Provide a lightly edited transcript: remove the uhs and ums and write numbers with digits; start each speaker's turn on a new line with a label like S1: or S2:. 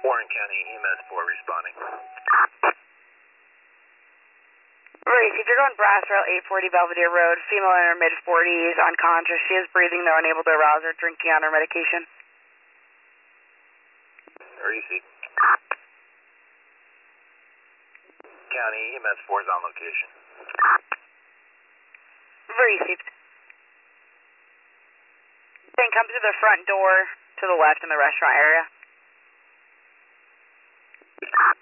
S1: Warren County EMS 4 responding.
S2: Reese, if you're going Brass Rail 840 Belvedere Road, female in her mid-40s, unconscious. She is breathing, though unable to arouse her, drinking on her medication.
S1: Reese. County EMS 4 is on location.
S2: Received. Then come to the front door to the left in the restaurant area.